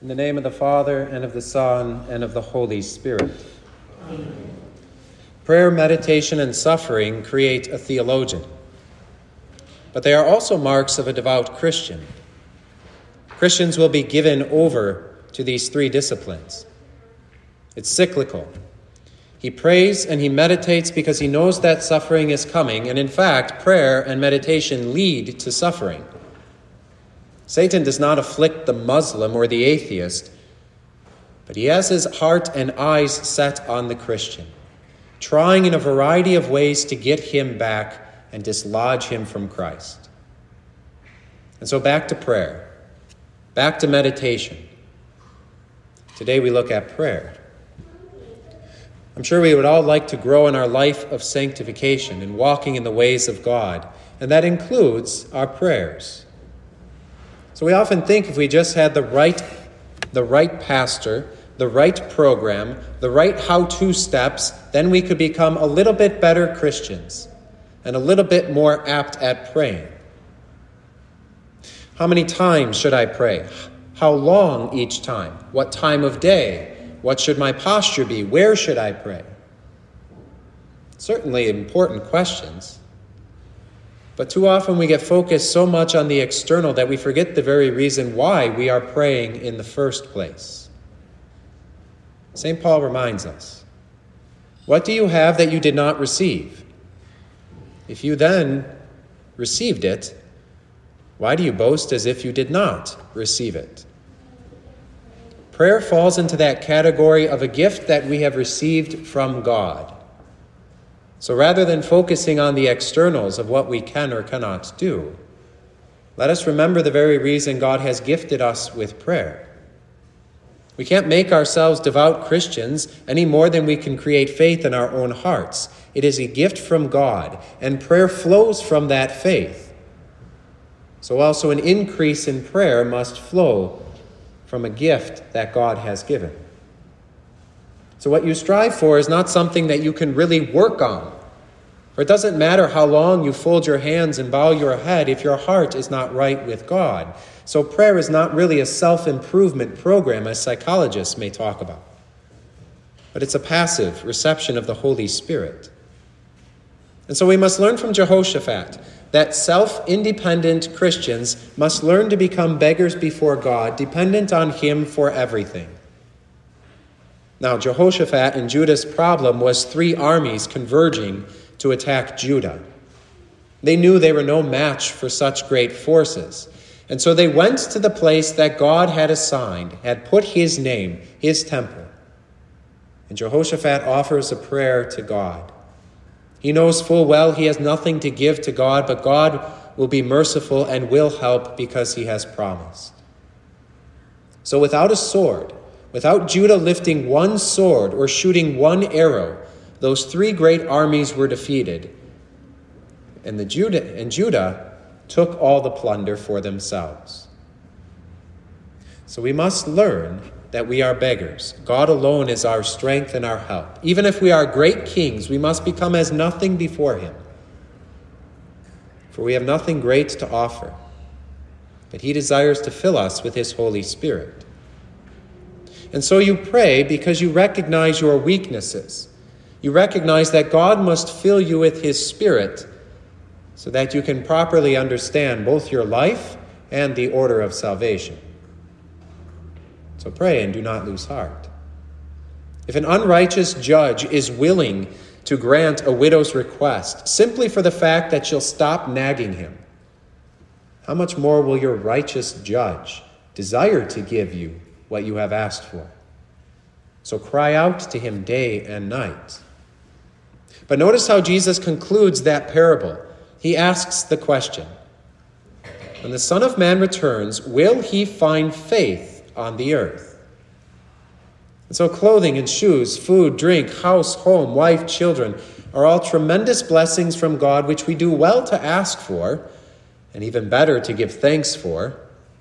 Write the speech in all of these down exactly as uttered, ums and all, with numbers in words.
In the name of the Father, and of the Son, and of the Holy Spirit. Amen. Prayer, meditation, and suffering create a theologian. But they are also marks of a devout Christian. Christians will be given over to these three disciplines. It's cyclical. He prays and he meditates because he knows that suffering is coming, and in fact, prayer and meditation lead to suffering. Satan does not afflict the Muslim or the atheist, but he has his heart and eyes set on the Christian, trying in a variety of ways to get him back and dislodge him from Christ. And so back to prayer, back to meditation. Today we look at prayer. I'm sure we would all like to grow in our life of sanctification and walking in the ways of God, and that includes our prayers. So we often think if we just had the right, the right pastor, the right program, the right how-to steps, then we could become a little bit better Christians and a little bit more apt at praying. How many times should I pray? How long each time? What time of day? What should my posture be? Where should I pray? Certainly important questions. But too often we get focused so much on the external that we forget the very reason why we are praying in the first place. Saint Paul reminds us, what do you have that you did not receive? If you then received it, why do you boast as if you did not receive it? Prayer falls into that category of a gift that we have received from God. So rather than focusing on the externals of what we can or cannot do, let us remember the very reason God has gifted us with prayer. We can't make ourselves devout Christians any more than we can create faith in our own hearts. It is a gift from God, and prayer flows from that faith. So also an increase in prayer must flow from a gift that God has given. So what you strive for is not something that you can really work on. For it doesn't matter how long you fold your hands and bow your head if your heart is not right with God. So prayer is not really a self-improvement program as psychologists may talk about. But it's a passive reception of the Holy Spirit. And so we must learn from Jehoshaphat that self-independent Christians must learn to become beggars before God, dependent on Him for everything. Now, Jehoshaphat and Judah's problem was three armies converging to attack Judah. They knew they were no match for such great forces. And so they went to the place that God had assigned, had put His name, His temple. And Jehoshaphat offers a prayer to God. He knows full well he has nothing to give to God, but God will be merciful and will help because He has promised. So without a sword, without Judah lifting one sword or shooting one arrow, those three great armies were defeated, and the Judah and Judah took all the plunder for themselves. So we must learn that we are beggars. God alone is our strength and our help. Even if we are great kings, we must become as nothing before Him. For we have nothing great to offer, but He desires to fill us with His Holy Spirit. And so you pray because you recognize your weaknesses. You recognize that God must fill you with His Spirit so that you can properly understand both your life and the order of salvation. So pray and do not lose heart. If an unrighteous judge is willing to grant a widow's request simply for the fact that she'll stop nagging him, how much more will your righteous judge desire to give you what you have asked for? So cry out to Him day and night. But notice how Jesus concludes that parable. He asks the question, when the Son of Man returns, will He find faith on the earth? And so clothing and shoes, food, drink, house, home, wife, children are all tremendous blessings from God which we do well to ask for, and even better to give thanks for.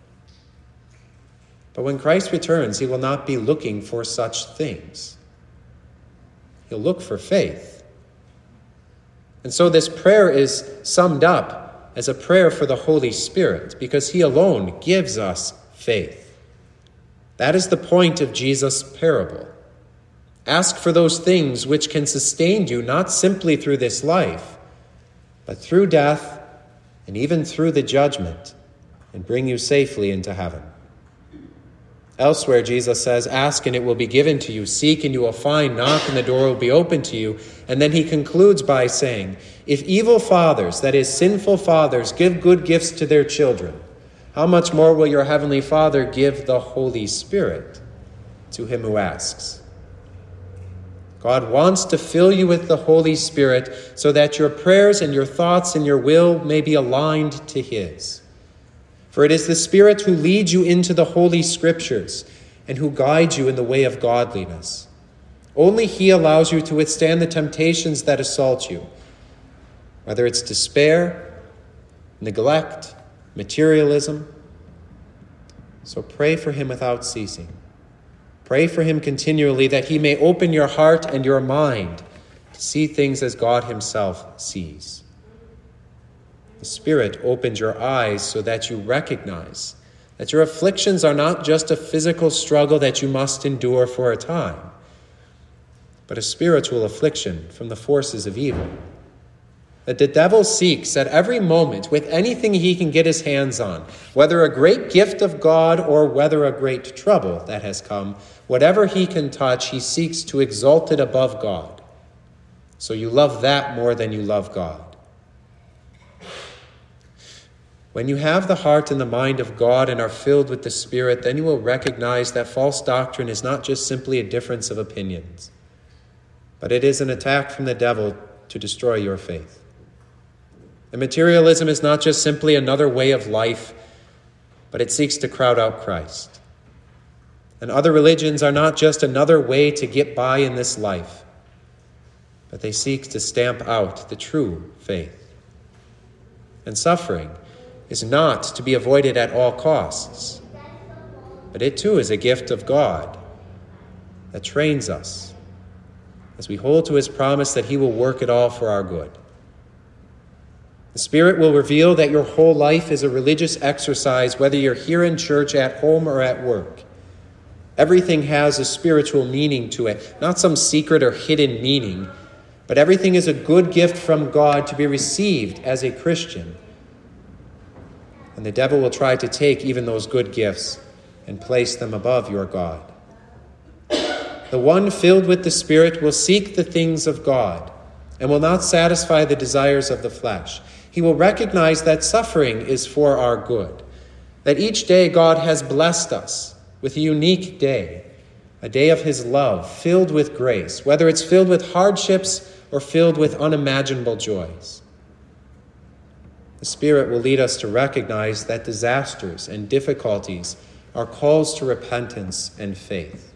But when Christ returns, He will not be looking for such things. He'll look for faith. And so this prayer is summed up as a prayer for the Holy Spirit, because He alone gives us faith. That is the point of Jesus' parable. Ask for those things which can sustain you, not simply through this life, but through death and even through the judgment, and bring you safely into heaven. Elsewhere, Jesus says, ask and it will be given to you. Seek and you will find. Knock and the door will be opened to you. And then he concludes by saying, if evil fathers, that is, sinful fathers, give good gifts to their children, how much more will your heavenly Father give the Holy Spirit to him who asks? God wants to fill you with the Holy Spirit so that your prayers and your thoughts and your will may be aligned to his. For it is the Spirit who leads you into the Holy Scriptures and who guides you in the way of godliness. Only he allows you to withstand the temptations that assault you, whether it's despair, neglect, materialism. So pray for him without ceasing. Pray for him continually that he may open your heart and your mind to see things as God himself sees. The Spirit opens your eyes so that you recognize that your afflictions are not just a physical struggle that you must endure for a time, but a spiritual affliction from the forces of evil. That the devil seeks at every moment with anything he can get his hands on, whether a great gift of God or whether a great trouble that has come, whatever he can touch, he seeks to exalt it above God. So you love that more than you love God. When you have the heart and the mind of God and are filled with the Spirit, then you will recognize that false doctrine is not just simply a difference of opinions, but it is an attack from the devil to destroy your faith. And materialism is not just simply another way of life, but it seeks to crowd out Christ. And other religions are not just another way to get by in this life, but they seek to stamp out the true faith. And suffering is not to be avoided at all costs, but it too is a gift of God that trains us as we hold to his promise that he will work it all for our good. The Spirit will reveal that your whole life is a religious exercise, whether you're here in church, at home, or at work. Everything has a spiritual meaning to it, not some secret or hidden meaning, but everything is a good gift from God to be received as a Christian. And the devil will try to take even those good gifts and place them above your God. The one filled with the Spirit will seek the things of God and will not satisfy the desires of the flesh. He will recognize that suffering is for our good, that each day God has blessed us with a unique day, a day of his love, filled with grace, whether it's filled with hardships or filled with unimaginable joys. The Spirit will lead us to recognize that disasters and difficulties are calls to repentance and faith,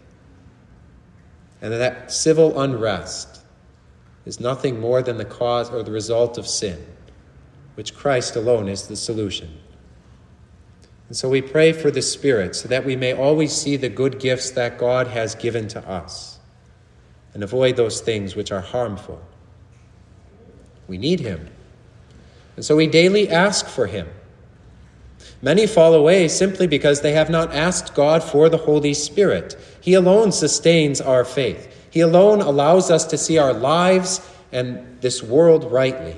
and that civil unrest is nothing more than the cause or the result of sin, which Christ alone is the solution. And so we pray for the Spirit so that we may always see the good gifts that God has given to us and avoid those things which are harmful. We need him. And so we daily ask for him. Many fall away simply because they have not asked God for the Holy Spirit. He alone sustains our faith. He alone allows us to see our lives and this world rightly.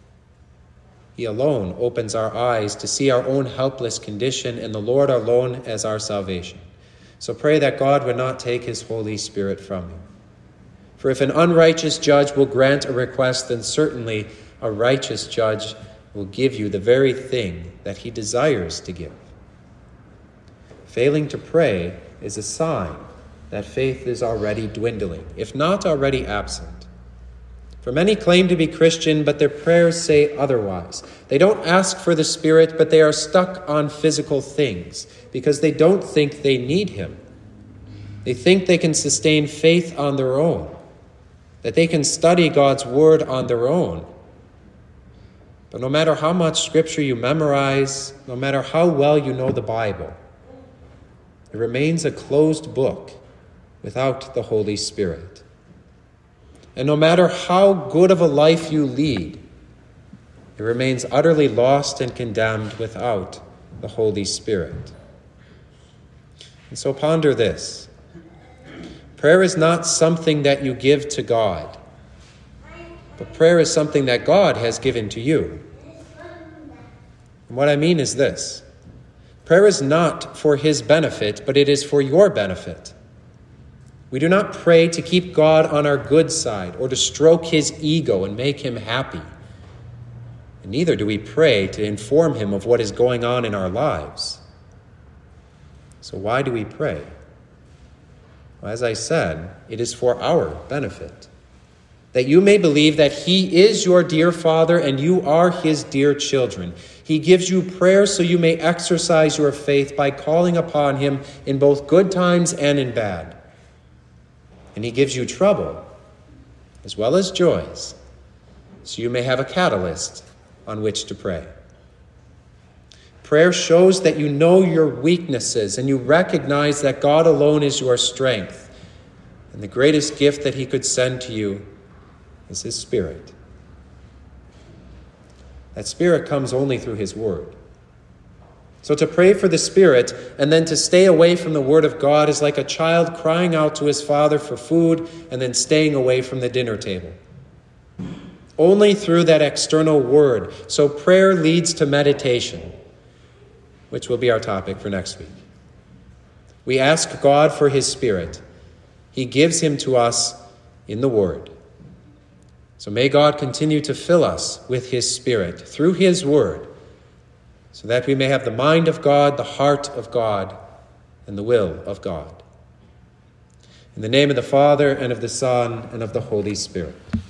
He alone opens our eyes to see our own helpless condition and the Lord alone as our salvation. So pray that God would not take his Holy Spirit from you. For if an unrighteous judge will grant a request, then certainly a righteous judge will give you the very thing that he desires to give. Failing to pray is a sign that faith is already dwindling, if not already absent. For many claim to be Christian, but their prayers say otherwise. They don't ask for the Spirit, but they are stuck on physical things because they don't think they need him. They think they can sustain faith on their own, that they can study God's word on their own. But no matter how much scripture you memorize, no matter how well you know the Bible, it remains a closed book without the Holy Spirit. And no matter how good of a life you lead, it remains utterly lost and condemned without the Holy Spirit. And so ponder this. Prayer is not something that you give to God, but prayer is something that God has given to you. And what I mean is this. Prayer is not for his benefit, but it is for your benefit. We do not pray to keep God on our good side or to stroke his ego and make him happy. And neither do we pray to inform him of what is going on in our lives. So why do we pray? Well, as I said, it is for our benefit, that you may believe that he is your dear Father and you are his dear children. He gives you prayer so you may exercise your faith by calling upon him in both good times and in bad. And he gives you trouble as well as joys, so you may have a catalyst on which to pray. Prayer shows that you know your weaknesses and you recognize that God alone is your strength. And the greatest gift that he could send to you is his Spirit. That Spirit comes only through his word. So to pray for the Spirit and then to stay away from the word of God is like a child crying out to his father for food and then staying away from the dinner table. Only through that external word. So prayer leads to meditation, which will be our topic for next week. We ask God for his Spirit. He gives him to us in the word. So may God continue to fill us with his Spirit through his word, so that we may have the mind of God, the heart of God, and the will of God. In the name of the Father, and of the Son, and of the Holy Spirit.